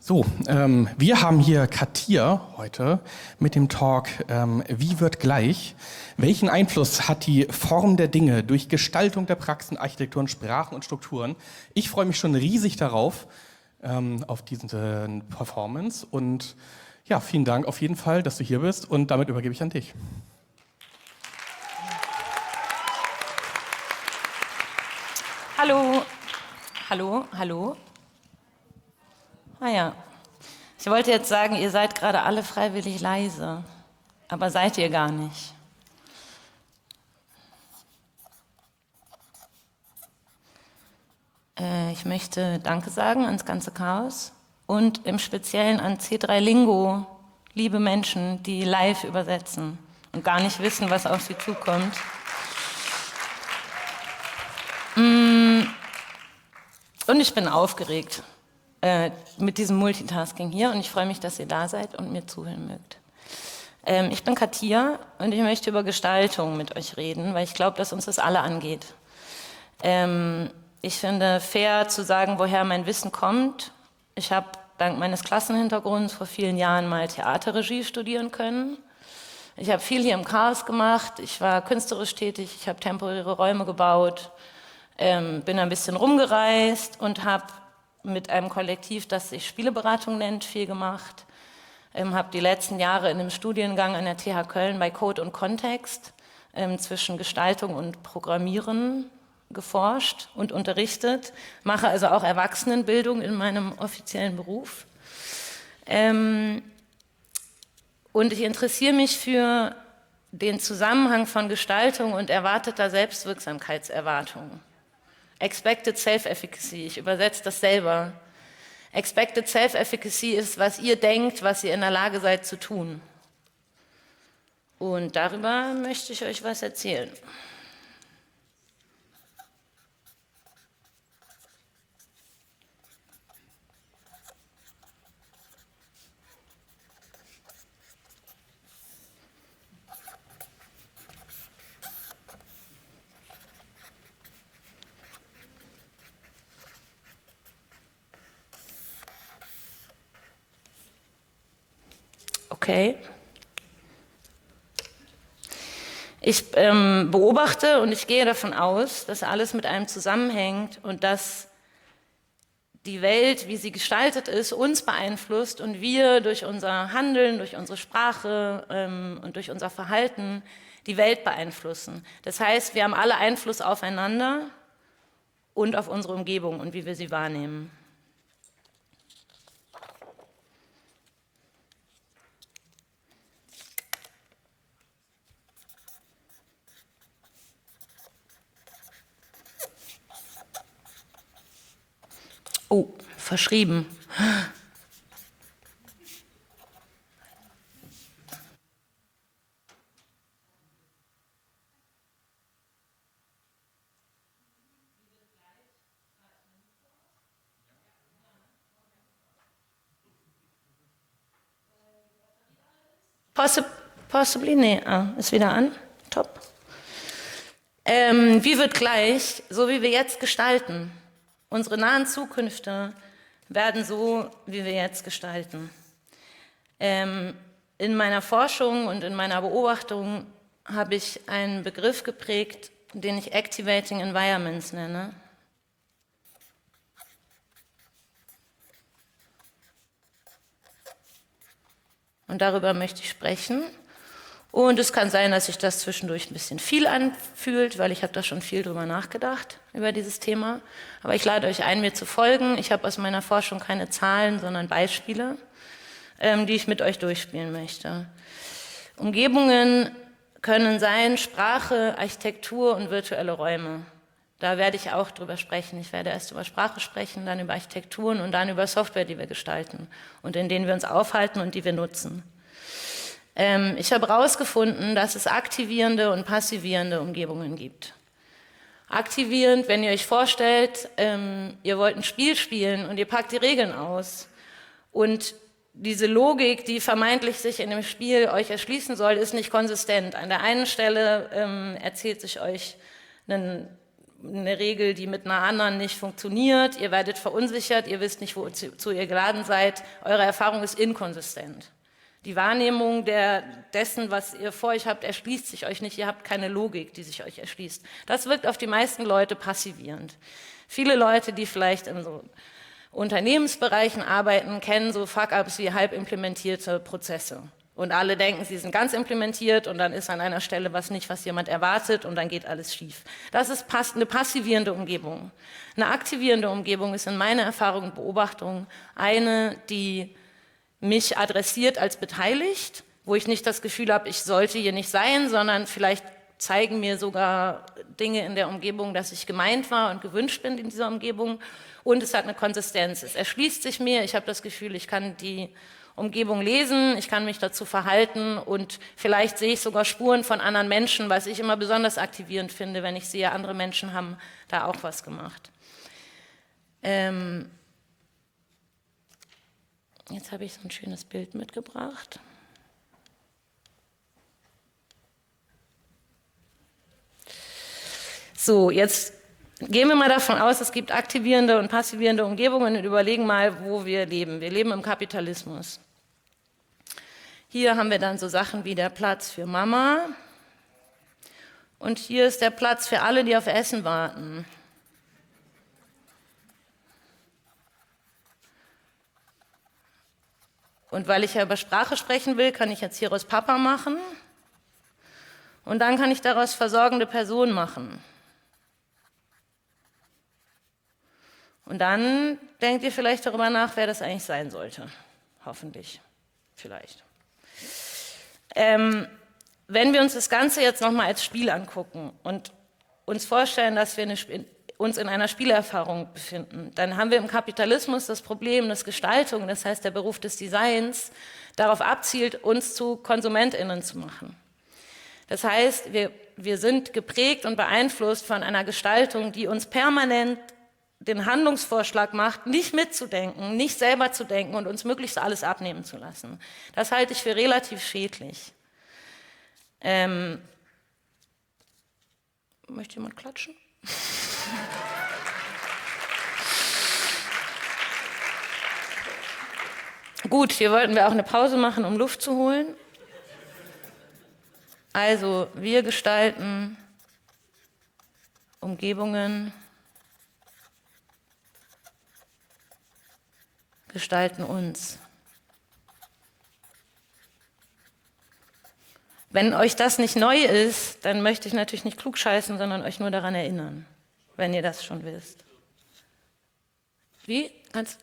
Wir haben hier Katia heute mit dem Talk Wie wird gleich? Welchen Einfluss hat die Form der Dinge durch Gestaltung der Praxen, Architekturen, Sprachen und Strukturen? Ich freue mich schon riesig darauf, auf diese Performance. Und ja, vielen Dank auf jeden Fall, dass du hier bist. Und damit übergebe ich an dich. Hallo. Hallo, hallo. Ah ja, ich wollte jetzt sagen, ihr seid gerade alle freiwillig leise, aber seid ihr gar nicht. Ich möchte Danke sagen ans ganze Chaos und im Speziellen an C3 Lingo, liebe Menschen, die live übersetzen und gar nicht wissen, was auf sie zukommt. Und ich bin aufgeregt mit diesem Multitasking hier und ich freue mich, dass ihr da seid und mir zuhören mögt. Ich bin Katia und ich möchte über Gestaltung mit euch reden, weil ich glaube, dass uns das alle angeht. Ich finde fair zu sagen, woher mein Wissen kommt. Ich habe dank meines Klassenhintergrunds vor vielen Jahren mal Theaterregie studieren können. Ich habe viel hier im Chaos gemacht, ich war künstlerisch tätig, ich habe temporäre Räume gebaut, bin ein bisschen rumgereist und habe mit einem Kollektiv, das sich Spieleberatung nennt, viel gemacht. Habe die letzten Jahre in einem Studiengang an der TH Köln bei Code und Kontext zwischen Gestaltung und Programmieren geforscht und unterrichtet, mache also auch Erwachsenenbildung in meinem offiziellen Beruf. Und ich interessiere mich für den Zusammenhang von Gestaltung und erwarteter Selbstwirksamkeitserwartung. Expected Self-Efficacy, ich übersetze das selber. Expected Self-Efficacy ist, was ihr denkt, was ihr in der Lage seid zu tun. Und darüber möchte ich euch was erzählen. Okay. Ich beobachte und ich gehe davon aus, dass alles mit einem zusammenhängt und dass die Welt, wie sie gestaltet ist, uns beeinflusst und wir durch unser Handeln, durch unsere Sprache und durch unser Verhalten die Welt beeinflussen. Das heißt, wir haben alle Einfluss aufeinander und auf unsere Umgebung und wie wir sie wahrnehmen. Oh, verschrieben. Possibly, nee, ist wieder an, top. Wie wird gleich, so wie wir jetzt gestalten. Unsere nahen Zukünfte werden so, wie wir jetzt gestalten. In meiner Forschung und in meiner Beobachtung habe ich einen Begriff geprägt, den ich Activating Environments nenne. Und darüber möchte ich sprechen. Und es kann sein, dass sich das zwischendurch ein bisschen viel anfühlt, weil ich habe da schon viel drüber nachgedacht, über dieses Thema. Aber ich lade euch ein, mir zu folgen. Ich habe aus meiner Forschung keine Zahlen, sondern Beispiele, die ich mit euch durchspielen möchte. Umgebungen können sein Sprache, Architektur und virtuelle Räume. Da werde ich auch drüber sprechen. Ich werde erst über Sprache sprechen, dann über Architekturen und dann über Software, die wir gestalten und in denen wir uns aufhalten und die wir nutzen. Ich habe herausgefunden, dass es aktivierende und passivierende Umgebungen gibt. Aktivierend, wenn ihr euch vorstellt, ihr wollt ein Spiel spielen und ihr packt die Regeln aus und diese Logik, die vermeintlich sich in dem Spiel euch erschließen soll, ist nicht konsistent. An der einen Stelle erzählt sich euch ein eine Regel, die mit einer anderen nicht funktioniert. Ihr werdet verunsichert, ihr wisst nicht, wozu ihr geladen seid. Eure Erfahrung ist inkonsistent. Die Wahrnehmung dessen, was ihr vor euch habt, erschließt sich euch nicht. Ihr habt keine Logik, die sich euch erschließt. Das wirkt auf die meisten Leute passivierend. Viele Leute, die vielleicht in so Unternehmensbereichen arbeiten, kennen so Fuck-ups wie halb implementierte Prozesse. Und alle denken, sie sind ganz implementiert und dann ist an einer Stelle was nicht, was jemand erwartet und dann geht alles schief. Das ist eine passivierende Umgebung. Eine aktivierende Umgebung ist in meiner Erfahrung und Beobachtung eine, die mich adressiert als beteiligt, wo ich nicht das Gefühl habe, ich sollte hier nicht sein, sondern vielleicht zeigen mir sogar Dinge in der Umgebung, dass ich gemeint war und gewünscht bin in dieser Umgebung. Und es hat eine Konsistenz. Es erschließt sich mir. Ich habe das Gefühl, ich kann die Umgebung lesen, ich kann mich dazu verhalten und vielleicht sehe ich sogar Spuren von anderen Menschen, was ich immer besonders aktivierend finde, wenn ich sehe, andere Menschen haben da auch was gemacht. Jetzt habe ich so ein schönes Bild mitgebracht. So, jetzt gehen wir mal davon aus, es gibt aktivierende und passivierende Umgebungen und überlegen mal, wo wir leben. Wir leben im Kapitalismus. Hier haben wir dann so Sachen wie der Platz für Mama und hier ist der Platz für alle, die auf Essen warten. Und weil ich ja über Sprache sprechen will, kann ich jetzt hier aus Papa machen und dann kann ich daraus versorgende Person machen. Und dann denkt ihr vielleicht darüber nach, wer das eigentlich sein sollte. Hoffentlich. Vielleicht. Wenn wir uns das Ganze jetzt nochmal als Spiel angucken und uns vorstellen, dass wir uns in einer Spielerfahrung befinden, dann haben wir im Kapitalismus das Problem, dass Gestaltung, das heißt der Beruf des Designs, darauf abzielt, uns zu KonsumentInnen zu machen. Das heißt, wir sind geprägt und beeinflusst von einer Gestaltung, die uns permanent den Handlungsvorschlag macht, nicht mitzudenken, nicht selber zu denken und uns möglichst alles abnehmen zu lassen. Das halte ich für relativ schädlich. Möchte jemand klatschen? Gut, hier wollten wir auch eine Pause machen, um Luft zu holen. Also, wir gestalten Umgebungen, gestalten uns. Wenn euch das nicht neu ist, dann möchte ich natürlich nicht klugscheißen, sondern euch nur daran erinnern, wenn ihr das schon wisst. Wie?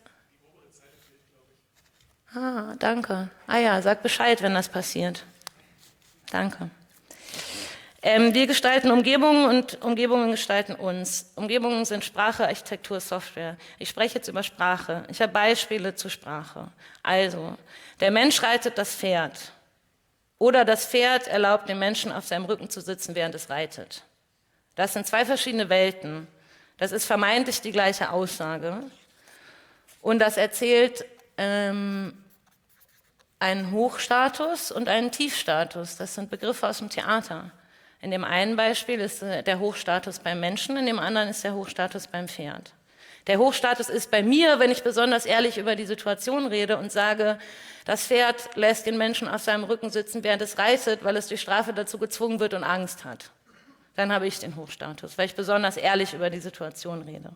Danke. Ja, sag Bescheid, wenn das passiert. Danke. Wir gestalten Umgebungen und Umgebungen gestalten uns. Umgebungen sind Sprache, Architektur, Software. Ich spreche jetzt über Sprache. Ich habe Beispiele zu Sprache. Also, der Mensch reitet das Pferd. Oder das Pferd erlaubt dem Menschen auf seinem Rücken zu sitzen, während es reitet. Das sind zwei verschiedene Welten. Das ist vermeintlich die gleiche Aussage. Und das erzählt einen Hochstatus und einen Tiefstatus. Das sind Begriffe aus dem Theater. In dem einen Beispiel ist der Hochstatus beim Menschen, in dem anderen ist der Hochstatus beim Pferd. Der Hochstatus ist bei mir, wenn ich besonders ehrlich über die Situation rede und sage, das Pferd lässt den Menschen auf seinem Rücken sitzen, während es reitet, weil es durch Strafe dazu gezwungen wird und Angst hat. Dann habe ich den Hochstatus, weil ich besonders ehrlich über die Situation rede.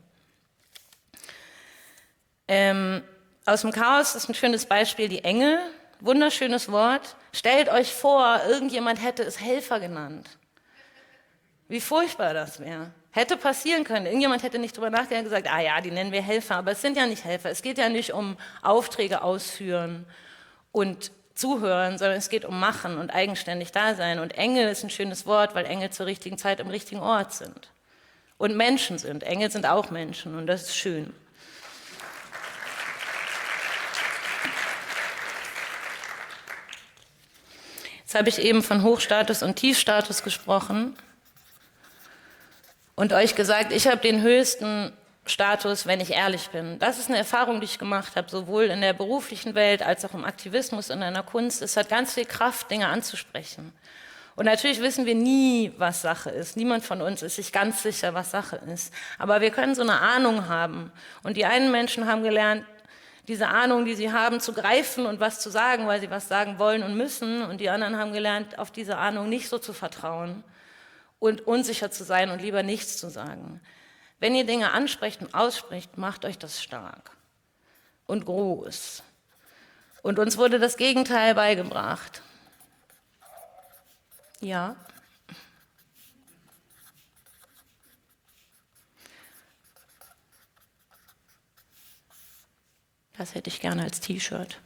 Aus dem Chaos ist ein schönes Beispiel die Engel. Wunderschönes Wort. Stellt euch vor, irgendjemand hätte es Helfer genannt. Wie furchtbar das wäre. Hätte passieren können. Irgendjemand hätte nicht drüber nachgedacht und gesagt, ja, die nennen wir Helfer. Aber es sind ja nicht Helfer. Es geht ja nicht um Aufträge ausführen und zuhören, sondern es geht um machen und eigenständig da sein. Und Engel ist ein schönes Wort, weil Engel zur richtigen Zeit am richtigen Ort sind. Und Menschen sind. Engel sind auch Menschen und das ist schön. Jetzt habe ich eben von Hochstatus und Tiefstatus gesprochen und euch gesagt, ich habe den höchsten Status, wenn ich ehrlich bin. Das ist eine Erfahrung, die ich gemacht habe, sowohl in der beruflichen Welt als auch im Aktivismus und in der Kunst. Es hat ganz viel Kraft, Dinge anzusprechen. Und natürlich wissen wir nie, was Sache ist. Niemand von uns ist sich ganz sicher, was Sache ist. Aber wir können so eine Ahnung haben. Und die einen Menschen haben gelernt, diese Ahnung, die sie haben, zu greifen und was zu sagen, weil sie was sagen wollen und müssen. Und die anderen haben gelernt, auf diese Ahnung nicht so zu vertrauen und unsicher zu sein und lieber nichts zu sagen. Wenn ihr Dinge ansprecht und ausspricht, macht euch das stark und groß. Und uns wurde das Gegenteil beigebracht. Ja. Das hätte ich gerne als T-Shirt.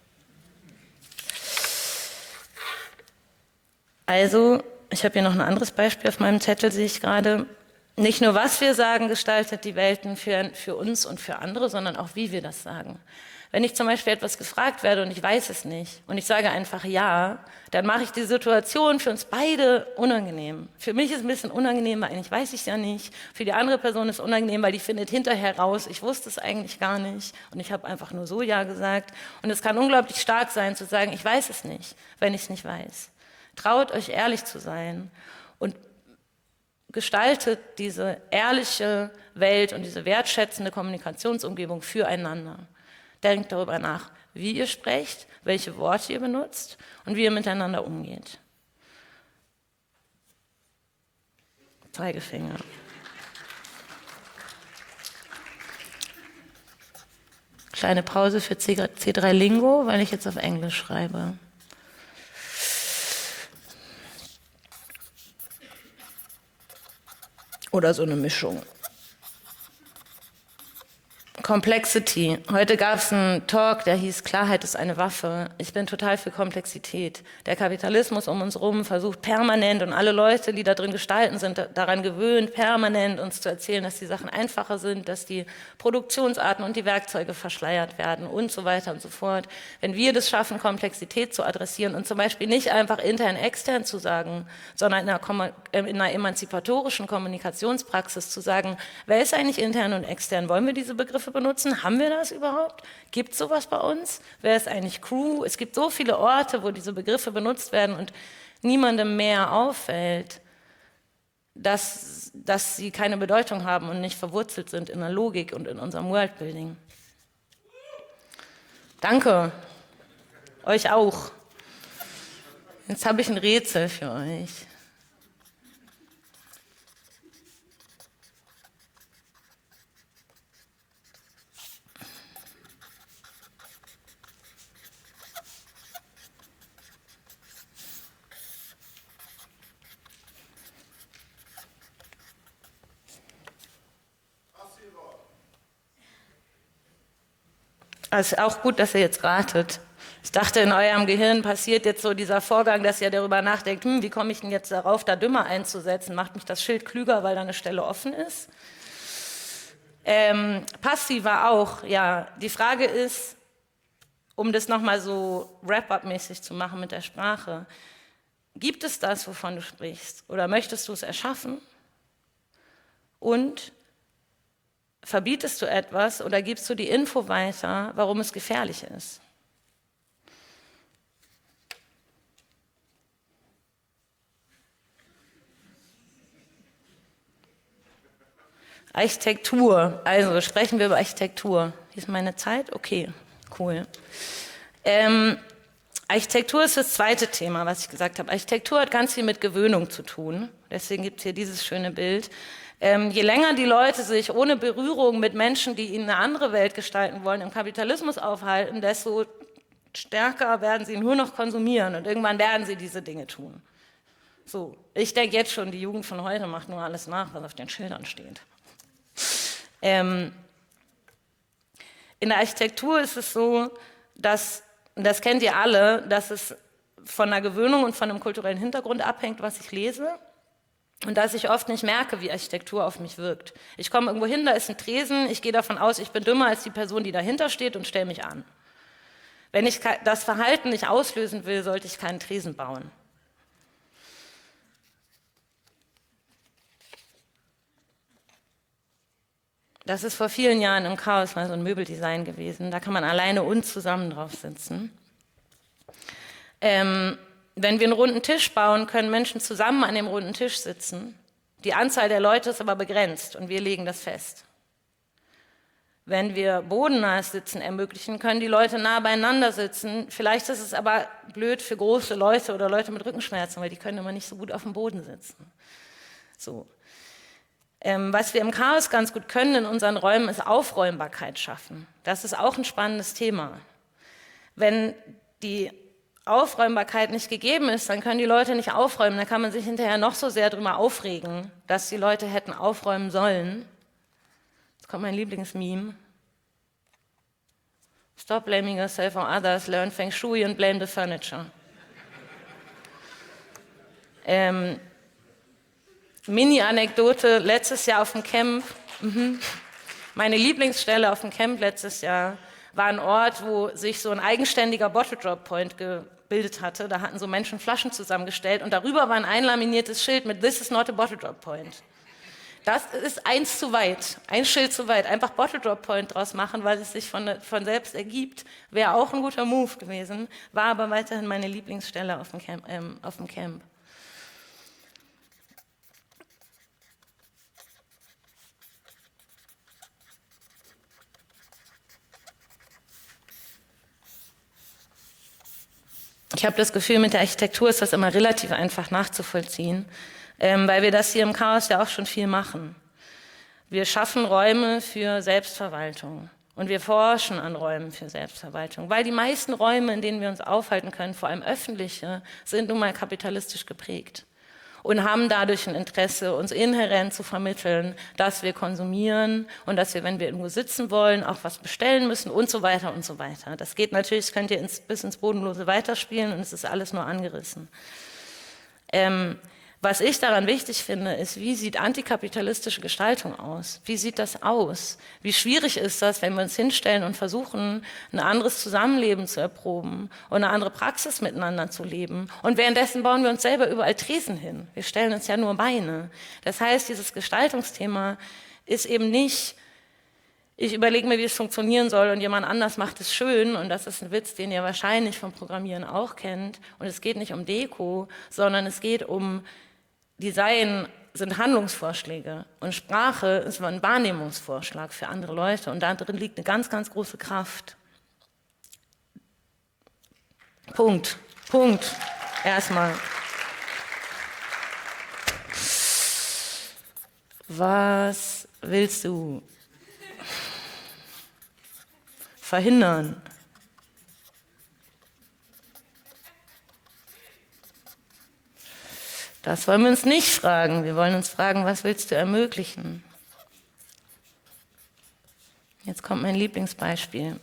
Also, ich habe hier noch ein anderes Beispiel auf meinem Zettel, sehe ich gerade. Nicht nur, was wir sagen, gestaltet die Welten für uns und für andere, sondern auch, wie wir das sagen. Wenn ich zum Beispiel etwas gefragt werde und ich weiß es nicht und ich sage einfach ja, dann mache ich die Situation für uns beide unangenehm. Für mich ist es ein bisschen unangenehm, weil eigentlich weiß ich es ja nicht. Für die andere Person ist es unangenehm, weil die findet hinterher raus, ich wusste es eigentlich gar nicht und ich habe einfach nur so ja gesagt. Und es kann unglaublich stark sein, zu sagen, ich weiß es nicht, wenn ich es nicht weiß. Traut euch, ehrlich zu sein und gestaltet diese ehrliche Welt und diese wertschätzende Kommunikationsumgebung füreinander. Denkt darüber nach, wie ihr sprecht, welche Worte ihr benutzt und wie ihr miteinander umgeht. Zeigefinger. Kleine Pause für C3 Lingo, weil ich jetzt auf Englisch schreibe. Oder so eine Mischung. Complexity. Heute gab es einen Talk, der hieß Klarheit ist eine Waffe. Ich bin total für Komplexität. Der Kapitalismus um uns herum versucht permanent und alle Leute, die da drin gestalten, sind daran gewöhnt, permanent uns zu erzählen, dass die Sachen einfacher sind, dass die Produktionsarten und die Werkzeuge verschleiert werden und so weiter und so fort. Wenn wir das schaffen, Komplexität zu adressieren und zum Beispiel nicht einfach intern, extern zu sagen, sondern in einer emanzipatorischen Kommunikationspraxis zu sagen, wer ist eigentlich intern und extern? Wollen wir diese Begriffe benutzen? Haben wir das überhaupt? Gibt es sowas bei uns? Wer ist eigentlich Crew? Es gibt so viele Orte, wo diese Begriffe benutzt werden und niemandem mehr auffällt, dass sie keine Bedeutung haben und nicht verwurzelt sind in der Logik und in unserem Worldbuilding. Danke. Euch auch. Jetzt habe ich ein Rätsel für euch. Es ist auch gut, dass ihr jetzt ratet. Ich dachte, in eurem Gehirn passiert jetzt so dieser Vorgang, dass ihr darüber nachdenkt, wie komme ich denn jetzt darauf, da dümmer einzusetzen? Macht mich das Schild klüger, weil da eine Stelle offen ist? Passiver auch, ja. Die Frage ist, um das nochmal so Wrap-up-mäßig zu machen mit der Sprache, gibt es das, wovon du sprichst? Oder möchtest du es erschaffen? Und verbietest du etwas oder gibst du die Info weiter, warum es gefährlich ist? Architektur, also sprechen wir über Architektur. Hier ist meine Zeit? Okay, cool. Architektur ist das zweite Thema, was ich gesagt habe. Architektur hat ganz viel mit Gewöhnung zu tun. Deswegen gibt es hier dieses schöne Bild. Je länger die Leute sich ohne Berührung mit Menschen, die ihnen eine andere Welt gestalten wollen, im Kapitalismus aufhalten, desto stärker werden sie nur noch konsumieren und irgendwann werden sie diese Dinge tun. So, ich denke jetzt schon, die Jugend von heute macht nur alles nach, was auf den Schildern steht. In der Architektur ist es so, dass, das kennt ihr alle, dass es von der Gewöhnung und von einem kulturellen Hintergrund abhängt, was ich lese. Und dass ich oft nicht merke, wie Architektur auf mich wirkt. Ich komme irgendwo hin, da ist ein Tresen, ich gehe davon aus, ich bin dümmer als die Person, die dahinter steht und stelle mich an. Wenn ich das Verhalten nicht auslösen will, sollte ich keinen Tresen bauen. Das ist vor vielen Jahren im Chaos mal so ein Möbeldesign gewesen. Da kann man alleine und zusammen drauf sitzen. Wenn wir einen runden Tisch bauen, können Menschen zusammen an dem runden Tisch sitzen. Die Anzahl der Leute ist aber begrenzt und wir legen das fest. Wenn wir bodennahes Sitzen ermöglichen, können die Leute nah beieinander sitzen. Vielleicht ist es aber blöd für große Leute oder Leute mit Rückenschmerzen, weil die können immer nicht so gut auf dem Boden sitzen. So. Was wir im Chaos ganz gut können in unseren Räumen, ist Aufräumbarkeit schaffen. Das ist auch ein spannendes Thema. Wenn die Aufräumbarkeit nicht gegeben ist, dann können die Leute nicht aufräumen. Da kann man sich hinterher noch so sehr darüber aufregen, dass die Leute hätten aufräumen sollen. Jetzt kommt mein Lieblingsmeme. Stop blaming yourself on others, learn Feng Shui and blame the furniture. Mini-Anekdote, letztes Jahr auf dem Camp, meine Lieblingsstelle auf dem Camp letztes Jahr war ein Ort, wo sich so ein eigenständiger Bottle-Drop-Point gebildet hatte. Da hatten so Menschen Flaschen zusammengestellt und darüber war ein einlaminiertes Schild mit "This is not a Bottle-Drop-Point". Das ist eins zu weit, ein Schild zu weit. Einfach Bottle-Drop-Point draus machen, weil es sich von selbst ergibt, wäre auch ein guter Move gewesen, war aber weiterhin meine Lieblingsstelle auf dem Camp. Ich habe das Gefühl, mit der Architektur ist das immer relativ einfach nachzuvollziehen, weil wir das hier im Chaos ja auch schon viel machen. Wir schaffen Räume für Selbstverwaltung und wir forschen an Räumen für Selbstverwaltung, weil die meisten Räume, in denen wir uns aufhalten können, vor allem öffentliche, sind nun mal kapitalistisch geprägt und haben dadurch ein Interesse, uns inhärent zu vermitteln, dass wir konsumieren und dass wir, wenn wir irgendwo sitzen wollen, auch was bestellen müssen und so weiter und so weiter. Das geht natürlich, das könnt ihr bis ins Bodenlose weiterspielen und es ist alles nur angerissen. Was ich daran wichtig finde, ist, wie sieht antikapitalistische Gestaltung aus? Wie sieht das aus? Wie schwierig ist das, wenn wir uns hinstellen und versuchen, ein anderes Zusammenleben zu erproben und eine andere Praxis miteinander zu leben? Und währenddessen bauen wir uns selber überall Tresen hin. Wir stellen uns ja nur Beine. Das heißt, dieses Gestaltungsthema ist eben nicht, ich überlege mir, wie es funktionieren soll und jemand anders macht es schön und das ist ein Witz, den ihr wahrscheinlich vom Programmieren auch kennt. Und es geht nicht um Deko, sondern es geht um Design sind Handlungsvorschläge und Sprache ist ein Wahrnehmungsvorschlag für andere Leute und da drin liegt eine ganz, ganz große Kraft. Punkt. Erstmal. Was willst du verhindern? Das wollen wir uns nicht fragen. Wir wollen uns fragen, was willst du ermöglichen? Jetzt kommt mein Lieblingsbeispiel.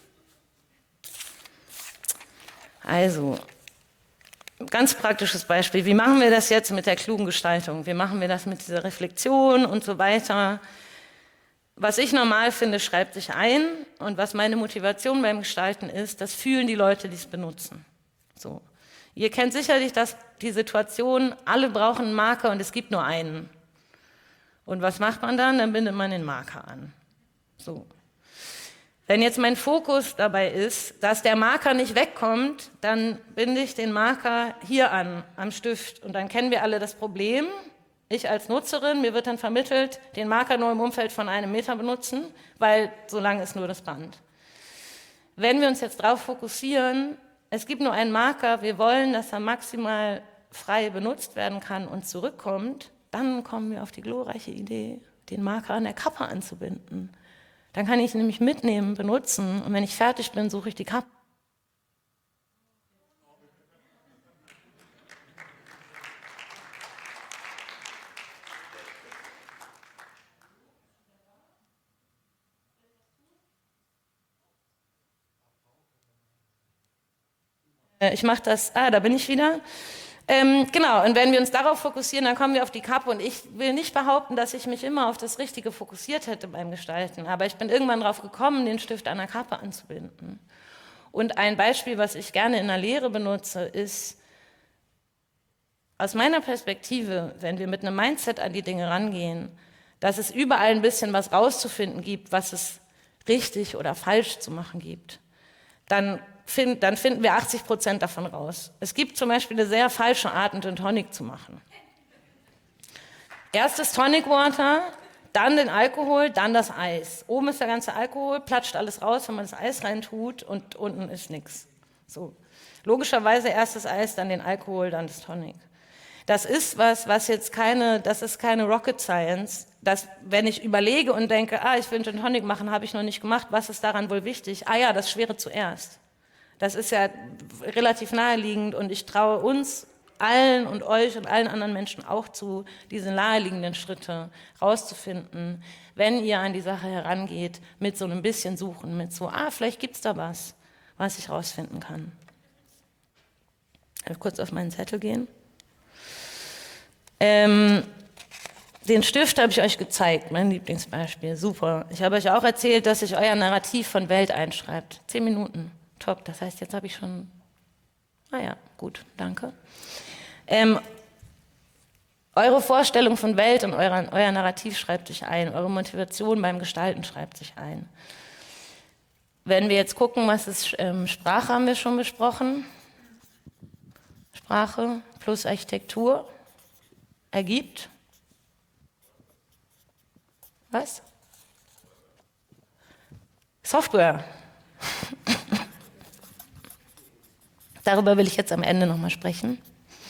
Also, ganz praktisches Beispiel. Wie machen wir das jetzt mit der klugen Gestaltung? Wie machen wir das mit dieser Reflexion und so weiter? Was ich normal finde, schreibt sich ein. Und was meine Motivation beim Gestalten ist, das fühlen die Leute, die es benutzen. So. Ihr kennt sicherlich die Situation, alle brauchen einen Marker und es gibt nur einen. Und was macht man dann? Dann bindet man den Marker an. So. Wenn jetzt mein Fokus dabei ist, dass der Marker nicht wegkommt, dann binde ich den Marker hier an, am Stift. Und dann kennen wir alle das Problem. Ich als Nutzerin, mir wird dann vermittelt, den Marker nur im Umfeld von 1 Meter benutzen, weil so lang ist nur das Band. Wenn wir uns jetzt darauf fokussieren, es gibt nur einen Marker, wir wollen, dass er maximal frei benutzt werden kann und zurückkommt, dann kommen wir auf die glorreiche Idee, den Marker an der Kappe anzubinden. Dann kann ich ihn nämlich mitnehmen, benutzen und wenn ich fertig bin, suche ich die Kappe. Ich mache das, da bin ich wieder. Genau, und wenn wir uns darauf fokussieren, dann kommen wir auf die Kappe und ich will nicht behaupten, dass ich mich immer auf das Richtige fokussiert hätte beim Gestalten, aber ich bin irgendwann darauf gekommen, den Stift an der Kappe anzubinden. Und ein Beispiel, was ich gerne in der Lehre benutze, ist, aus meiner Perspektive, wenn wir mit einem Mindset an die Dinge rangehen, dass es überall ein bisschen was rauszufinden gibt, was es richtig oder falsch zu machen gibt, dann dann finden wir 80% davon raus. Es gibt zum Beispiel eine sehr falsche Art, einen Gin Tonic zu machen. Erst das Tonic Water, dann den Alkohol, dann das Eis. Oben ist der ganze Alkohol, platscht alles raus, wenn man das Eis reintut und unten ist nichts. So. Logischerweise erst das Eis, dann den Alkohol, dann das Tonic. Das ist was jetzt das ist keine Rocket Science. Wenn ich überlege und denke, ich will einen Gin Tonic machen, habe ich noch nicht gemacht, was ist daran wohl wichtig? Ja, das Schwere zuerst. Das ist ja relativ naheliegend und ich traue uns allen und euch und allen anderen Menschen auch zu, diese naheliegenden Schritte rauszufinden, wenn ihr an die Sache herangeht, mit so einem bisschen Suchen, mit so, vielleicht gibt's da was ich rausfinden kann. Ich will kurz auf meinen Zettel gehen. Den Stift habe ich euch gezeigt, mein Lieblingsbeispiel, super. Ich habe euch auch erzählt, dass sich euer Narrativ von Welt einschreibt. 10 Minuten, top, das heißt, jetzt habe ich schon, gut, danke. Eure Vorstellung von Welt und euer Narrativ schreibt sich ein, eure Motivation beim Gestalten schreibt sich ein. Wenn wir jetzt gucken, was ist Sprache, haben wir schon besprochen. Sprache plus Architektur ergibt was? Software. Darüber will ich jetzt am Ende nochmal sprechen.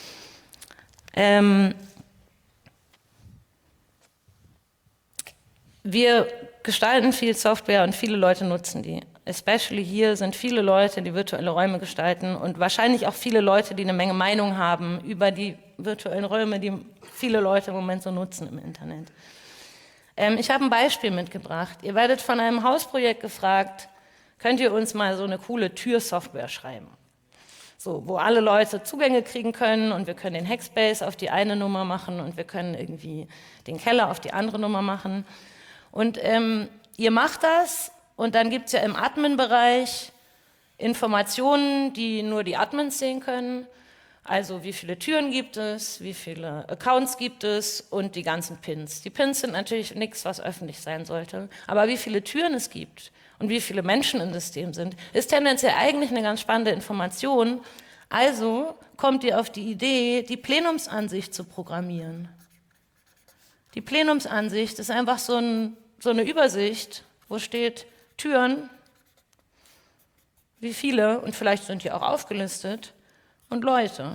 Wir gestalten viel Software und viele Leute nutzen die. Especially hier sind viele Leute, die virtuelle Räume gestalten und wahrscheinlich auch viele Leute, die eine Menge Meinung haben über die virtuellen Räume, die viele Leute im Moment so nutzen im Internet. Ich habe ein Beispiel mitgebracht. Ihr werdet von einem Hausprojekt gefragt, könnt ihr uns mal so eine coole Türsoftware schreiben? So, wo alle Leute Zugänge kriegen können und wir können den Hackspace auf die eine Nummer machen und wir können irgendwie den Keller auf die andere Nummer machen. Und ihr macht das und dann gibt es ja im Admin-Bereich Informationen, die nur die Admins sehen können. Also wie viele Türen gibt es, wie viele Accounts gibt es und die ganzen Pins. Die Pins sind natürlich nichts, was öffentlich sein sollte. Aber wie viele Türen es gibt und wie viele Menschen im System sind, ist tendenziell eigentlich eine ganz spannende Information. Also kommt ihr auf die Idee, die Plenumsansicht zu programmieren. Die Plenumsansicht ist einfach so eine Übersicht, wo steht Türen, wie viele, und vielleicht sind die auch aufgelistet, und Leute.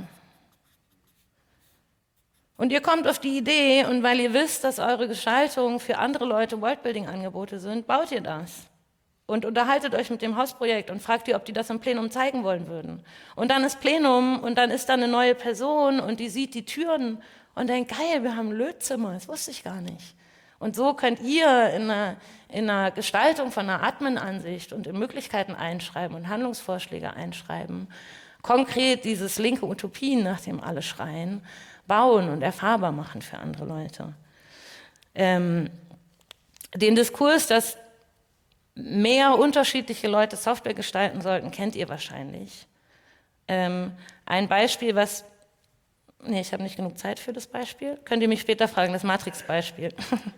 Und ihr kommt auf die Idee, und weil ihr wisst, dass eure Gestaltung für andere Leute Worldbuilding-Angebote sind, baut ihr das. Und unterhaltet euch mit dem Hausprojekt und fragt ihr, ob die das im Plenum zeigen wollen würden. Und dann ist Plenum und dann ist da eine neue Person und die sieht die Türen und denkt, geil, wir haben ein Lötzimmer, das wusste ich gar nicht. Und so könnt ihr in einer Gestaltung von einer Admin-Ansicht und in Möglichkeiten einschreiben und Handlungsvorschläge einschreiben, konkret dieses linke Utopien, nach dem alle schreien, bauen und erfahrbar machen für andere Leute. Den Diskurs, dass mehr unterschiedliche Leute Software gestalten sollten, kennt ihr wahrscheinlich. Ein Beispiel, ich habe nicht genug Zeit für das Beispiel. Könnt ihr mich später fragen, das Matrix-Beispiel.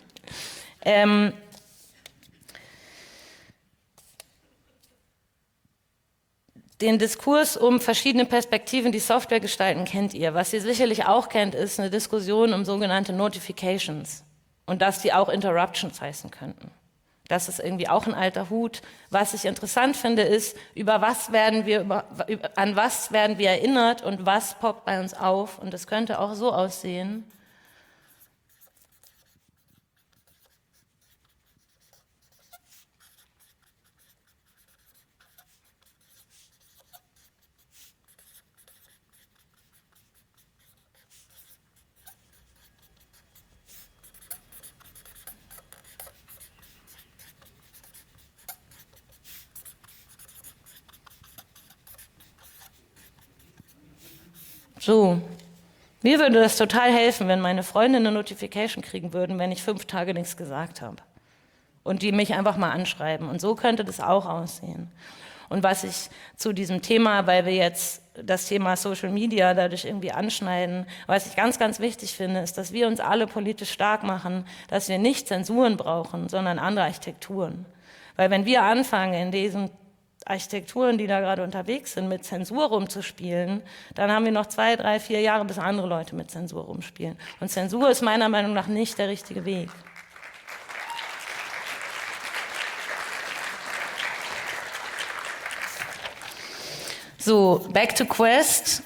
Den Diskurs um verschiedene Perspektiven, die Software gestalten, kennt ihr. Was ihr sicherlich auch kennt, ist eine Diskussion um sogenannte Notifications und dass die auch Interruptions heißen könnten. Das ist irgendwie auch ein alter Hut. Was ich interessant finde, ist, an was werden wir erinnert und was poppt bei uns auf. Und das könnte auch so aussehen. So, mir würde das total helfen, wenn meine Freunde eine Notification kriegen würden, wenn ich 5 Tage nichts gesagt habe. Und die mich einfach mal anschreiben. Und so könnte das auch aussehen. Und was ich zu diesem Thema, weil wir jetzt das Thema Social Media dadurch irgendwie anschneiden, was ich ganz, ganz wichtig finde, ist, dass wir uns alle politisch stark machen, dass wir nicht Zensuren brauchen, sondern andere Architekturen. Weil wenn wir anfangen, in diesem Architekturen, die da gerade unterwegs sind, mit Zensur rumzuspielen, dann haben wir noch 2, 3, 4 Jahre, bis andere Leute mit Zensur rumspielen. Und Zensur ist meiner Meinung nach nicht der richtige Weg. So, back to Quest.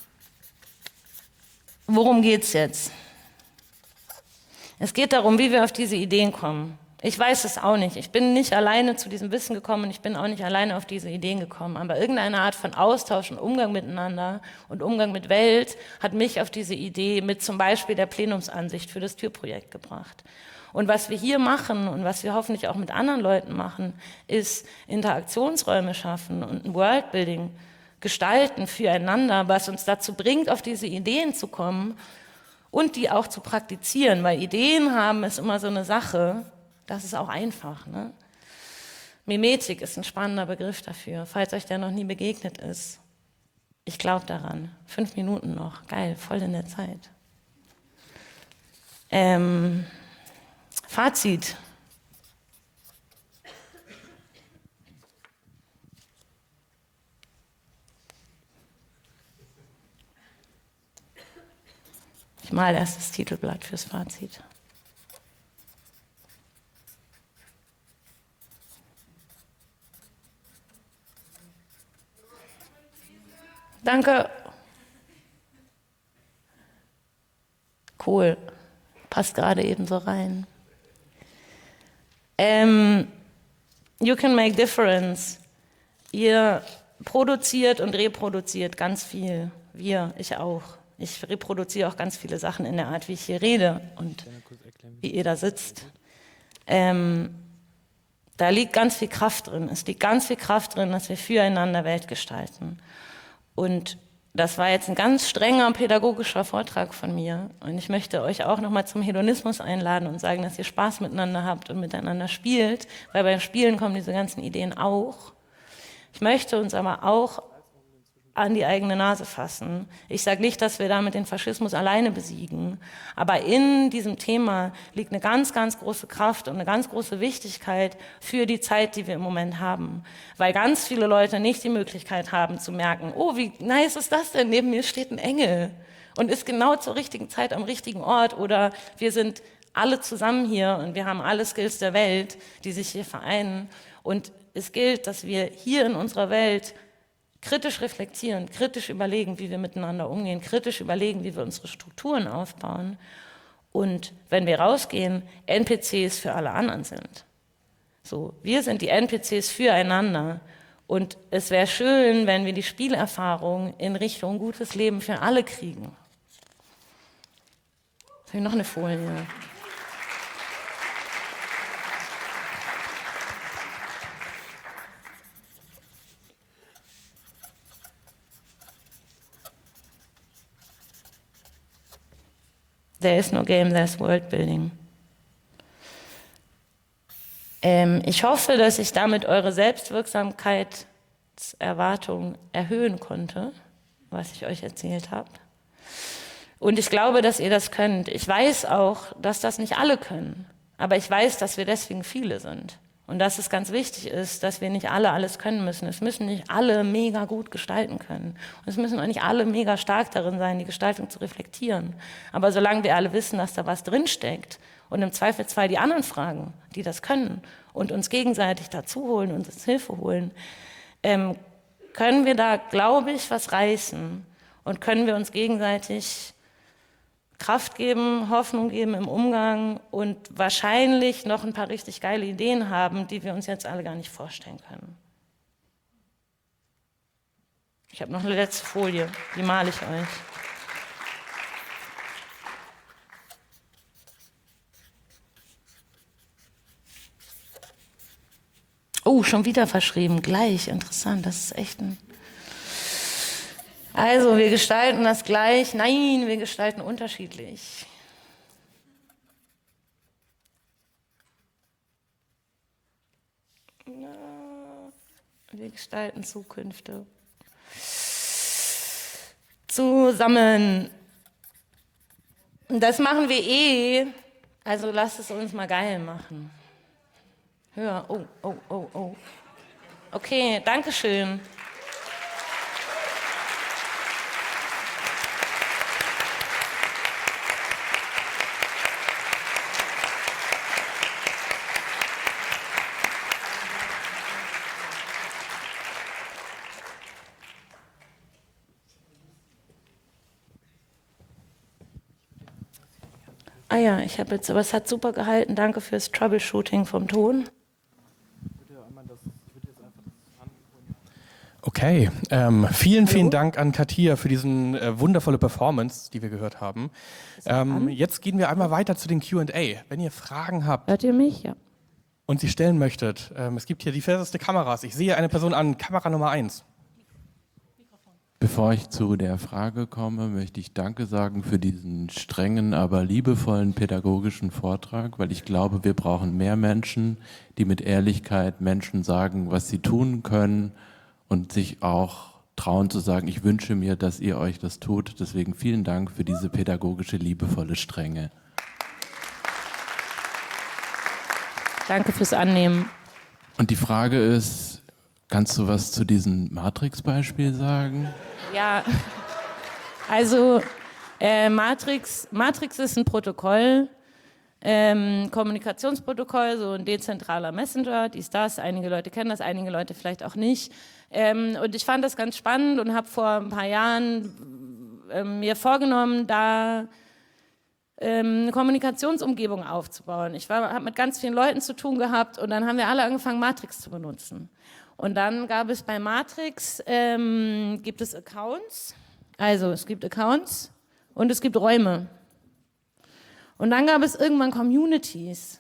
Worum geht's jetzt? Es geht darum, wie wir auf diese Ideen kommen. Ich weiß es auch nicht. Ich bin nicht alleine zu diesem Wissen gekommen und ich bin auch nicht alleine auf diese Ideen gekommen. Aber irgendeine Art von Austausch und Umgang miteinander und Umgang mit Welt hat mich auf diese Idee mit zum Beispiel der Plenumsansicht für das Türprojekt gebracht. Und was wir hier machen und was wir hoffentlich auch mit anderen Leuten machen, ist Interaktionsräume schaffen und ein Worldbuilding gestalten füreinander, was uns dazu bringt, auf diese Ideen zu kommen und die auch zu praktizieren. Weil Ideen haben ist immer so eine Sache. Das ist auch einfach. Ne? Mimetik ist ein spannender Begriff dafür, falls euch der noch nie begegnet ist. Ich glaube daran. 5 Minuten noch. Geil, voll in der Zeit. Fazit. Ich male erst das Titelblatt fürs Fazit. Danke. Cool. Passt gerade eben so rein. You can make difference. Ihr produziert und reproduziert ganz viel. Ich auch. Ich reproduziere auch ganz viele Sachen in der Art, wie ich hier rede und wie ihr da sitzt. Da liegt ganz viel Kraft drin. Es liegt ganz viel Kraft drin, dass wir füreinander Welt gestalten. Und das war jetzt ein ganz strenger pädagogischer Vortrag von mir. Und ich möchte euch auch nochmal zum Hedonismus einladen und sagen, dass ihr Spaß miteinander habt und miteinander spielt, weil beim Spielen kommen diese ganzen Ideen auch. Ich möchte uns aber auch an die eigene Nase fassen. Ich sage nicht, dass wir damit den Faschismus alleine besiegen, aber in diesem Thema liegt eine ganz, ganz große Kraft und eine ganz große Wichtigkeit für die Zeit, die wir im Moment haben. Weil ganz viele Leute nicht die Möglichkeit haben zu merken, oh, wie nice ist das denn? Neben mir steht ein Engel und ist genau zur richtigen Zeit am richtigen Ort, oder wir sind alle zusammen hier und wir haben alle Skills der Welt, die sich hier vereinen, und es gilt, dass wir hier in unserer Welt kritisch reflektieren, kritisch überlegen, wie wir miteinander umgehen, kritisch überlegen, wie wir unsere Strukturen aufbauen, und wenn wir rausgehen, NPCs für alle anderen sind. So, wir sind die NPCs füreinander, und es wäre schön, wenn wir die Spielerfahrung in Richtung gutes Leben für alle kriegen. Jetzt habe ich noch eine Folie. There is no game, there's world building. Ich hoffe, dass ich damit eure Selbstwirksamkeitserwartung erhöhen konnte, was ich euch erzählt habe. Und ich glaube, dass ihr das könnt. Ich weiß auch, dass das nicht alle können. Aber ich weiß, dass wir deswegen viele sind. Und dass es ganz wichtig ist, dass wir nicht alle alles können müssen. Es müssen nicht alle mega gut gestalten können. Und es müssen auch nicht alle mega stark darin sein, die Gestaltung zu reflektieren. Aber solange wir alle wissen, dass da was drinsteckt und im Zweifelsfall die anderen fragen, die das können, und uns gegenseitig dazu holen und uns Hilfe holen, können wir da, glaube ich, was reißen und können wir uns gegenseitig Kraft geben, Hoffnung geben im Umgang und wahrscheinlich noch ein paar richtig geile Ideen haben, die wir uns jetzt alle gar nicht vorstellen können. Ich habe noch eine letzte Folie, die male ich euch. Oh, schon wieder verschrieben, gleich, interessant, das ist echt ein... Also, wir gestalten das gleich. Nein, wir gestalten unterschiedlich. Wir gestalten Zukünfte. Zusammen. Das machen wir eh. Also lasst es uns mal geil machen. Höher. Oh, oh, oh, oh. Okay, danke schön. Ah ja, ich habe jetzt, aber es hat super gehalten. Danke fürs Troubleshooting vom Ton. Okay, vielen Dank an Katia für diesen wundervolle Performance, die wir gehört haben. Jetzt gehen wir einmal weiter zu den Q&A. Wenn ihr Fragen habt Hört ihr mich? Ja. und sie stellen möchtet, es gibt hier diverseste Kameras. Ich sehe eine Person an, Kamera Nummer 1. Bevor ich zu der Frage komme, möchte ich Danke sagen für diesen strengen, aber liebevollen pädagogischen Vortrag, weil ich glaube, wir brauchen mehr Menschen, die mit Ehrlichkeit Menschen sagen, was sie tun können und sich auch trauen zu sagen, ich wünsche mir, dass ihr euch das tut. Deswegen vielen Dank für diese pädagogische, liebevolle Strenge. Danke fürs Annehmen. Und die Frage ist, kannst du was zu diesem Matrix-Beispiel sagen? Ja, also Matrix ist ein Protokoll, Kommunikationsprotokoll, so ein dezentraler Messenger, das. Einige Leute kennen das, einige Leute vielleicht auch nicht. Und ich fand das ganz spannend und habe vor ein paar Jahren mir vorgenommen, da eine Kommunikationsumgebung aufzubauen. Ich habe mit ganz vielen Leuten zu tun gehabt und dann haben wir alle angefangen, Matrix zu benutzen. Und dann gab es bei Matrix, gibt es Accounts, also es gibt Accounts und es gibt Räume. Und dann gab es irgendwann Communities.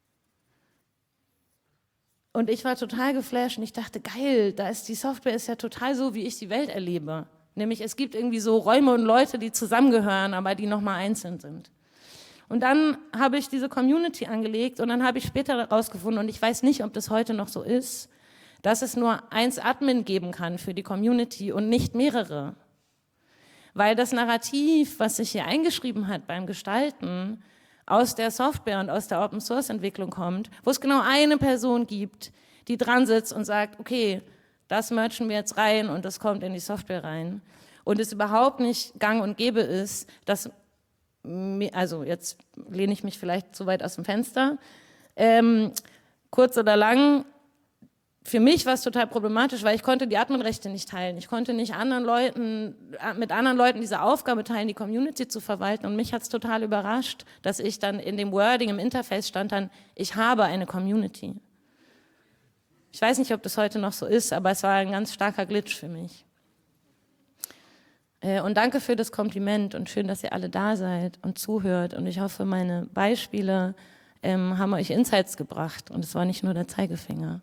Und ich war total geflasht und ich dachte, geil, die Software ist ja total so, wie ich die Welt erlebe. Nämlich es gibt irgendwie so Räume und Leute, die zusammengehören, aber die nochmal einzeln sind. Und dann habe ich diese Community angelegt und dann habe ich später herausgefunden, und ich weiß nicht, ob das heute noch so ist, dass es nur 1 Admin geben kann für die Community und nicht mehrere. Weil das Narrativ, was sich hier eingeschrieben hat beim Gestalten, aus der Software und aus der Open-Source-Entwicklung kommt, wo es genau eine Person gibt, die dran sitzt und sagt, okay, das merchen wir jetzt rein und das kommt in die Software rein. Und es überhaupt nicht gang und gäbe ist, dass, also jetzt lehne ich mich vielleicht zu weit aus dem Fenster, kurz oder lang, für mich war es total problematisch, weil ich konnte die Adminrechte nicht teilen. Ich konnte nicht mit anderen Leuten diese Aufgabe teilen, die Community zu verwalten. Und mich hat es total überrascht, dass ich dann in dem Wording, im Interface stand dann, ich habe eine Community. Ich weiß nicht, ob das heute noch so ist, aber es war ein ganz starker Glitch für mich. Und danke für das Kompliment und schön, dass ihr alle da seid und zuhört. Und ich hoffe, meine Beispiele haben euch Insights gebracht. Und es war nicht nur der Zeigefinger.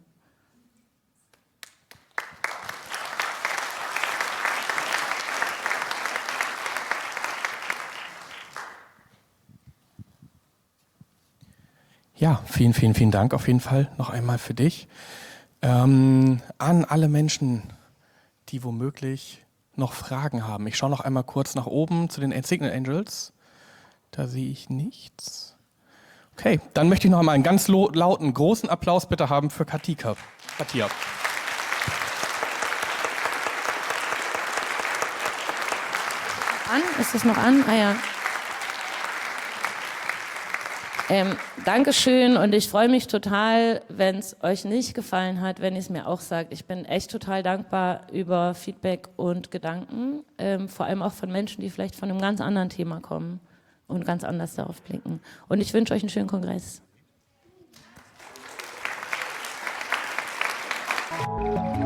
Ja, vielen Dank auf jeden Fall noch einmal für dich. An alle Menschen, die womöglich noch Fragen haben. Ich schaue noch einmal kurz nach oben zu den Signal Angels. Da sehe ich nichts. Okay, dann möchte ich noch einmal einen ganz lauten, großen Applaus bitte haben für Katia. Ist das noch an? Ah ja. Dankeschön und ich freue mich total, wenn es euch nicht gefallen hat, wenn ihr es mir auch sagt. Ich bin echt total dankbar über Feedback und Gedanken, vor allem auch von Menschen, die vielleicht von einem ganz anderen Thema kommen und ganz anders darauf blicken. Und ich wünsche euch einen schönen Kongress.